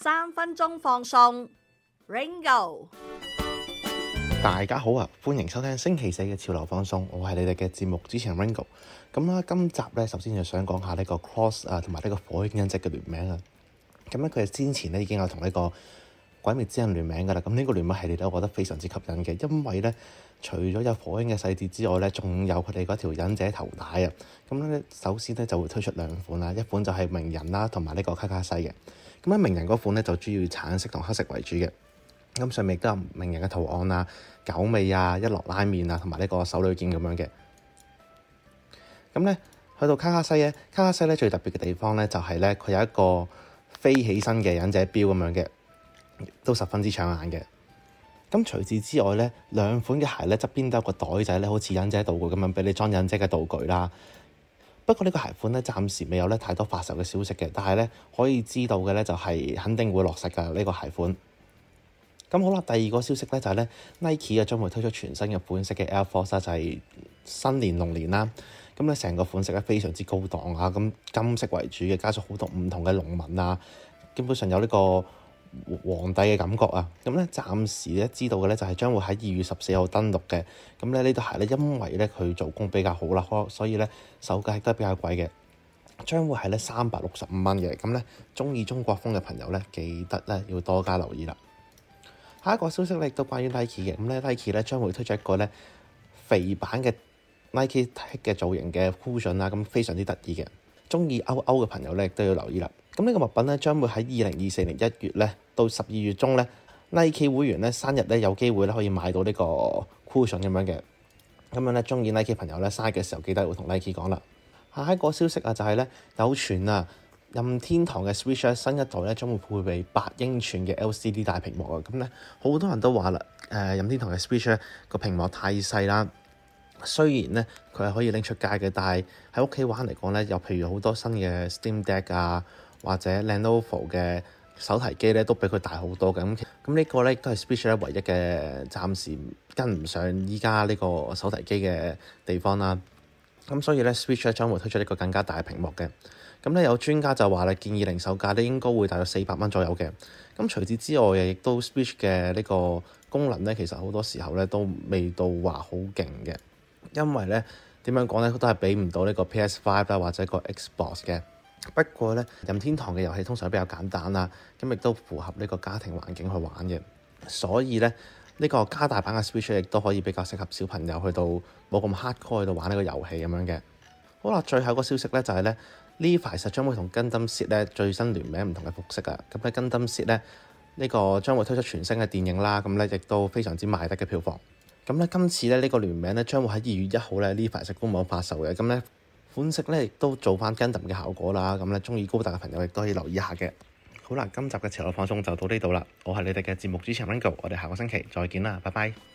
3分鐘放送 Ringo。 大家好啊，歡迎收聽星期四嘅潮流放送，我係你哋嘅節目主持人 Ringo。咁啦，今集咧首先就想講下呢個 Cross 同埋呢個火影忍者嘅聯名啊。咁咧佢哋之前咧已經有同呢個鬼滅之刃聯名噶啦。咁呢個聯名系列咧，我覺得非常之吸引嘅，因為咧除咗有火影嘅細節之外咧，仲有佢哋嗰條忍者頭帶啊。咁咧首先咧就會推出兩款啦，一款就係鳴人啦，同埋呢個卡卡西嘅。咁喺鳴人嗰款咧就主要以橙色同黑色為主嘅。咁上面亦都有鳴人嘅圖案啊、狗尾啊、一落拉麵啊，同埋呢個手裏劍咁樣嘅。咁咧去到卡卡西咧最特別嘅地方咧就係咧佢有一個飛起身嘅忍者標咁樣嘅，都十分之搶眼嘅。咁除此之外咧，兩款嘅鞋咧側邊都有個袋仔咧，好似忍者道具咁樣俾你裝忍者嘅道具啦。不過呢個鞋款咧暫時未有咧太多發售嘅消息嘅，但係咧可以知道嘅咧就係肯定會落實㗎呢個鞋款。咁好啦，第二個消息咧就係咧 Nike 啊將會推出全新嘅款式嘅 Air Force 就係新年龍年啦。咁咧成個款式咧非常之高檔啊，咁金色為主嘅，加咗好多唔同嘅龍紋啊，基本上有呢個皇帝嘅感覺啊。咁咧暫時咧知道嘅咧就係將會喺2月14號登陸嘅。咁咧呢對鞋咧因為咧佢做工比較好啦，所以咧售價亦都係比較貴嘅，將會係咧365蚊嘅。咁咧中意中國風嘅朋友咧記得咧要多加留意啦。下一個消息咧亦都關於 Nike 嘅，咁咧 Nike 咧將會推出一個咧肥版嘅 Nike Tech 嘅造型嘅 cushion 啦，咁非常之得意嘅，中意歐嘅朋友咧亦都要留意啦。咁呢個物品咧將會喺2024年1月咧到12月中咧 Nike 會員咧生日咧有機會咧可以買到呢個 cushion 咁樣嘅。咁樣咧中意 Nike 朋友咧生日嘅時候記得會同 Nike 講啦。下一個消息啊就係咧有傳啊，任天堂嘅 Switch 新一代咧將會配備8英寸嘅 LCD 大屏幕啊。咁咧好多人都話啦，任天堂嘅 Switch 咧個屏幕太細啦。雖然咧佢係可以拎出街嘅，但係喺屋企玩嚟講咧，又譬如好多新嘅 Steam Deck 啊，或者 Lenovo 嘅手提機咧，都比佢大好多嘅。咁呢個咧都係 Switch 咧唯一嘅暫時跟唔上依家呢個手提機嘅地方啦。咁所以咧 Switch 咧將會推出一個更加大嘅屏幕嘅。咁咧有專家就話咧，建議零售價咧應該會大約400蚊左右嘅。咁除此之外亦都 Switch 嘅呢個功能咧，其實好多時候咧都未到話好勁嘅。因為咧點樣講咧，都係比唔到呢個 PS5 啦，或者個 Xbox 嘅。不過咧，任天堂嘅遊戲通常比較簡單啦，咁亦都符合呢個家庭環境去玩嘅。所以咧，呢個加大版嘅 Switch 亦都可以比較適合小朋友去到冇咁 hardcore 去到玩呢個遊戲咁樣嘅。好啦，最後一個消息咧就係咧，Levi's實將會同 Gundam Seed 咧最新聯名唔同嘅服飾啊。咁咧 Gundam Seed 咧呢個將會推出全新嘅電影啦，咁咧亦都非常之賣得嘅票房。咁咧，今次咧呢個聯名咧將會喺2月1號咧 Levi's 官網發售嘅。咁咧款式咧亦都做翻 Gundam 嘅效果啦。咁咧中意高達嘅朋友亦都可以留意一下嘅。好啦，今集嘅潮流放送就到呢度啦。我係你哋嘅節目主持人 Ringo，我哋下個星期再見啦，拜拜。